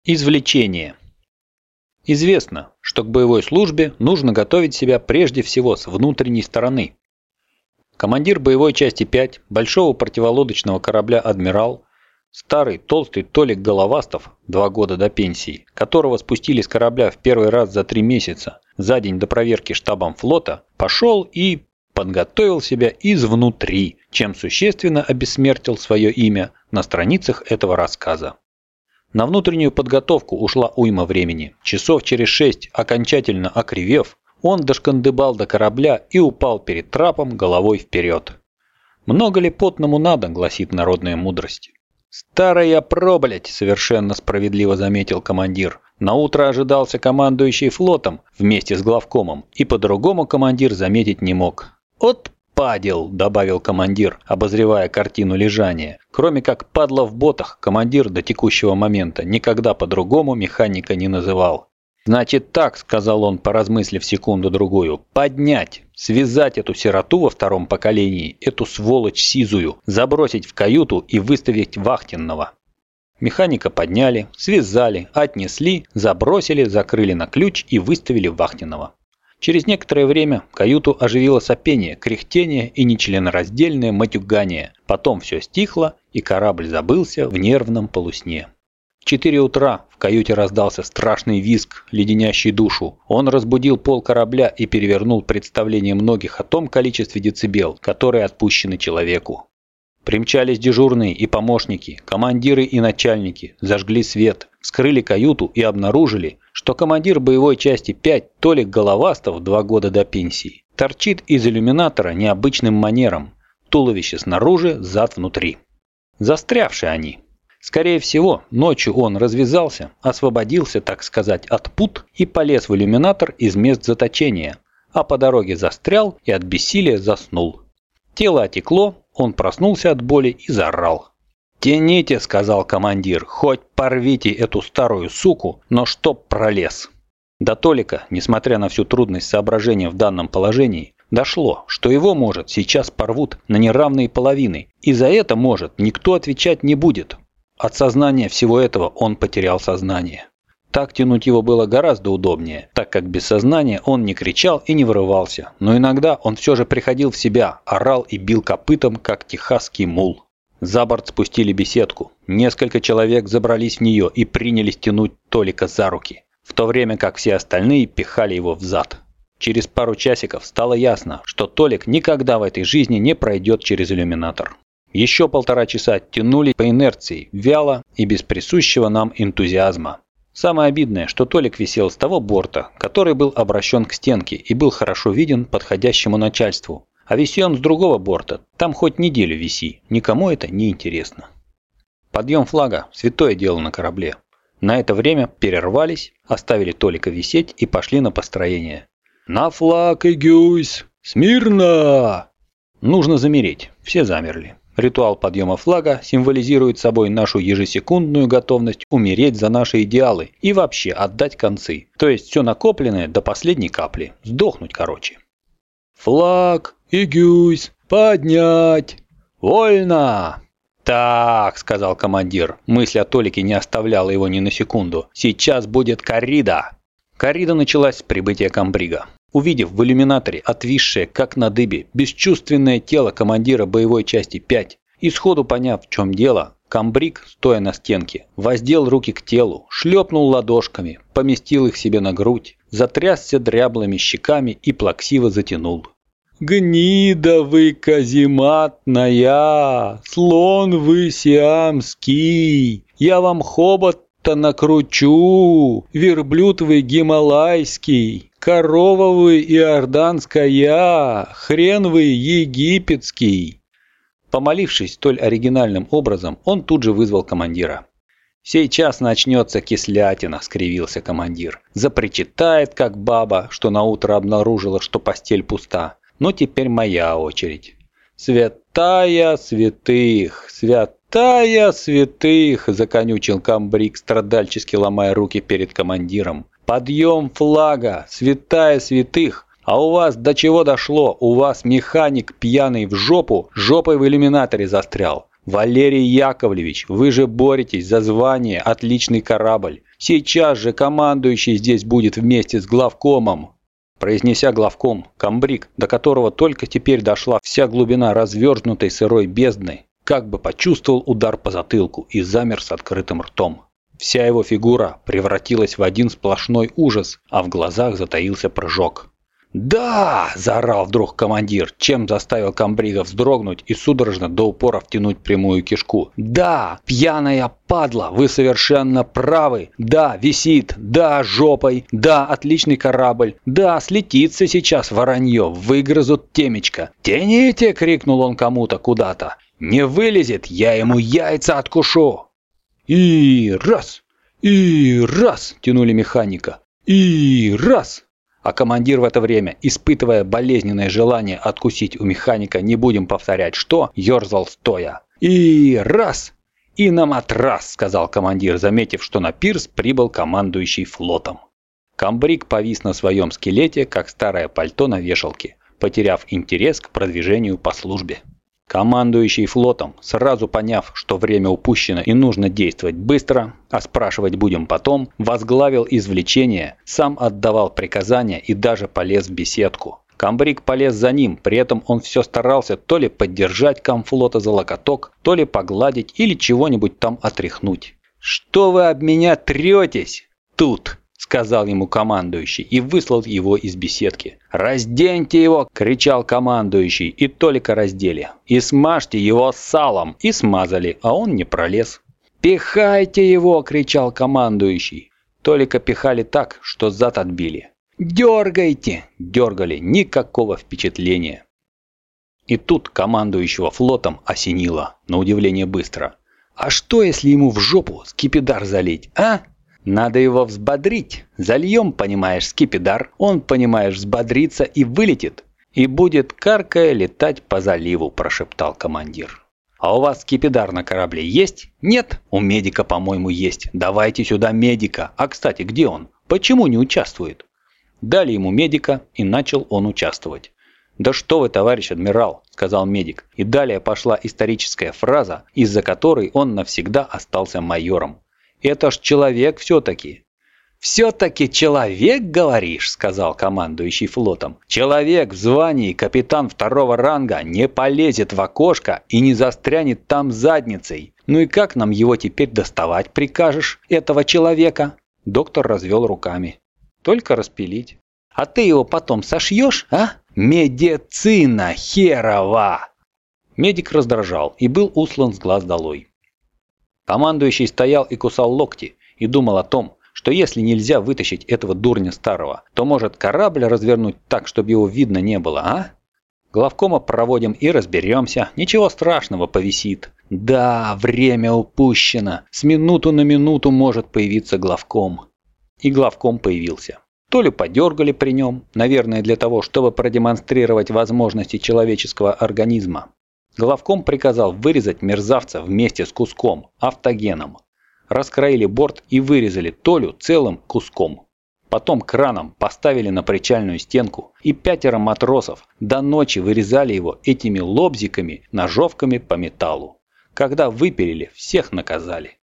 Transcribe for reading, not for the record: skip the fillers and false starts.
Извлечение. Известно, что к боевой службе нужно готовить себя прежде всего с внутренней стороны. Командир боевой части 5 большого противолодочного корабля «Адмирал», старый толстый Толик Головастов, 2 года до пенсии, которого спустили с корабля в первый раз за 3 месяца, за день до проверки штабом флота, пошел и подготовил себя изнутри, чем существенно обессмертил свое имя на страницах этого рассказа. На внутреннюю подготовку ушла уйма времени. Часов через 6, окончательно окривев, он дошкандыбал до корабля и упал перед трапом головой вперед. «Много ли потному надо?» – гласит народная мудрость. «Старая проблядь», – совершенно справедливо заметил командир. Наутро ожидался командующий флотом вместе с главкомом, и по-другому командир заметить не мог. «Отпадил», – добавил командир, обозревая картину лежания. Кроме как падла в ботах, командир до текущего момента никогда по-другому механика не называл. «Значит так», – сказал он, поразмыслив секунду-другую, – «поднять, связать эту сироту во втором поколении, эту сволочь сизую, забросить в каюту и выставить вахтенного». Механика подняли, связали, отнесли, забросили, закрыли на ключ и выставили вахтенного. Через некоторое время каюту оживило сопение, кряхтение и нечленораздельное матюгание. Потом все стихло, и корабль забылся в нервном полусне. В 4 утра в каюте раздался страшный визг, леденящий душу. Он разбудил пол корабля и перевернул представление многих о том количестве децибел, которые отпущены человеку. Примчались дежурные и помощники, командиры и начальники, зажгли свет, вскрыли каюту и обнаружили, что командир боевой части 5 Толик Головастов, 2 года до пенсии, торчит из иллюминатора необычным манером, туловище снаружи, зад внутри. Застрявши они. Скорее всего, ночью он развязался, освободился, так сказать, от пут и полез в иллюминатор из мест заточения, а по дороге застрял и от бессилия заснул. Тело отекло, он проснулся от боли и заорал. «Тяните», — сказал командир, — «хоть порвите эту старую суку, но чтоб пролез». До Толика, несмотря на всю трудность соображения в данном положении, дошло, что его, может, сейчас порвут на неравные половины, и за это, может, никто отвечать не будет. От сознания всего этого он потерял сознание. Так тянуть его было гораздо удобнее, так как без сознания он не кричал и не вырывался, но иногда он все же приходил в себя, орал и бил копытом, как техасский мул. За борт спустили беседку. Несколько человек забрались в нее и принялись тянуть Толика за руки, в то время как все остальные пихали его взад. Через пару часиков стало ясно, что Толик никогда в этой жизни не пройдет через иллюминатор. Еще 1,5 часа тянули по инерции, вяло и без присущего нам энтузиазма. Самое обидное, что Толик висел с того борта, который был обращен к стенке и был хорошо виден подходящему начальству. А виси он с другого борта, там хоть неделю виси, никому это не интересно. Подъем флага – святое дело на корабле. На это время перервались, оставили Толика висеть и пошли на построение. «На флаг и гюсь! Смирно!» Нужно замереть, все замерли. Ритуал подъема флага символизирует собой нашу ежесекундную готовность умереть за наши идеалы и вообще отдать концы. То есть все накопленное до последней капли. Сдохнуть, короче. «Флаг и гюсь! Поднять! Вольно!» «Так», — сказал командир. Мысль о Толике не оставляла его ни на секунду. «Сейчас будет коррида!» Коррида началась с прибытия комбрига. Увидев в иллюминаторе отвисшее, как на дыбе, бесчувственное тело командира боевой части 5, и сходу поняв, в чем дело, комбриг, стоя на стенке, воздел руки к телу, шлепнул ладошками, поместил их себе на грудь, затрясся дряблыми щеками и плаксиво затянул. «Гнида вы казематная, слон вы сиамский, я вам хобот-то накручу, верблюд вы гималайский». Корова вы иорданская, хрен вы египетский. Помолившись столь оригинальным образом, он тут же вызвал командира. «Сейчас начнется кислятина», — скривился командир. «Запричитает, как баба, что наутро обнаружила, что постель пуста. Но теперь моя очередь». «Святая святых, святая святых», — законючил комбриг, страдальчески ломая руки перед командиром. «Подъем флага, святая святых, а у вас до чего дошло? У вас механик пьяный в жопу, жопой в иллюминаторе застрял. «Валерий Яковлевич, вы же боретесь за звание «Отличный корабль». Сейчас же командующий здесь будет вместе с главкомом». Произнеся главком, комбриг, до которого только теперь дошла вся глубина разверзнутой сырой бездны, как бы почувствовал удар по затылку и замер с открытым ртом. Вся его фигура превратилась в один сплошной ужас, а в глазах затаился прыжок. «Да!» – заорал вдруг командир, чем заставил комбрига вздрогнуть и судорожно до упора втянуть прямую кишку. «Да! Пьяная падла! Вы совершенно правы! Да, висит! Да, жопой! Да, отличный корабль! Да, слетится сейчас воронье! Выгрызут темечко! Тяните!» – крикнул он кому-то куда-то. «Не вылезет! Я ему яйца откушу!» «И раз! И раз!» – тянули механика. «И раз!» А командир в это время, испытывая болезненное желание откусить у механика, не будем повторять что, ерзал стоя. «И раз! И на матрас!» – сказал командир, заметив, что на пирс прибыл командующий флотом. Комбриг повис на своем скелете, как старое пальто на вешалке, потеряв интерес к продвижению по службе. Командующий флотом, сразу поняв, что время упущено и нужно действовать быстро, а спрашивать будем потом, возглавил извлечение, сам отдавал приказания и даже полез в беседку. Комбриг полез за ним, при этом он все старался то ли поддержать комфлота за локоток, то ли погладить или чего-нибудь там отряхнуть. «Что вы об меня третесь? Тут!» – сказал ему командующий и выслал его из беседки. «Разденьте его!» – кричал командующий, и только раздели. «И смажьте его салом!» И смазали, а он не пролез. «Пихайте его!» – кричал командующий. Только пихали так, что зад отбили. «Дергайте!» – дергали, никакого впечатления. И тут командующего флотом осенило, на удивление быстро. «А что, если ему в жопу скипидар залить, а?» «Надо его взбодрить. Зальем, понимаешь, скипидар. Он, понимаешь, взбодрится и вылетит. И будет каркая летать по заливу», – прошептал командир. «А у вас скипидар на корабле есть? Нет? У медика, по-моему, есть. Давайте сюда медика. А, кстати, где он? Почему не участвует?» Дали ему медика, и начал он участвовать. «Да что вы, товарищ адмирал», – сказал медик. И далее пошла историческая фраза, из-за которой он навсегда остался майором. «Это ж человек все-таки». «Все-таки человек, говоришь?» – сказал командующий флотом. «Человек в звании капитан второго ранга не полезет в окошко и не застрянет там задницей. Ну и как нам его теперь доставать прикажешь, этого человека?» Доктор развел руками. «Только распилить». «А ты его потом сошьешь, а? Медицина херова!» Медик раздражал и был услан с глаз долой. Командующий стоял и кусал локти и думал о том, что если нельзя вытащить этого дурня старого, то может корабль развернуть так, чтобы его видно не было, а? Главкома проводим и разберемся, ничего страшного, повисит. Да, время упущено, с минуту на минуту может появиться главком. И главком появился. То ли подергали при нем, наверное для того, чтобы продемонстрировать возможности человеческого организма. Главком приказал вырезать мерзавца вместе с куском, автогеном. Раскроили борт и вырезали Толю целым куском. Потом краном поставили на причальную стенку, и 5 матросов до ночи вырезали его этими лобзиками, ножовками по металлу. Когда выпилили, всех наказали.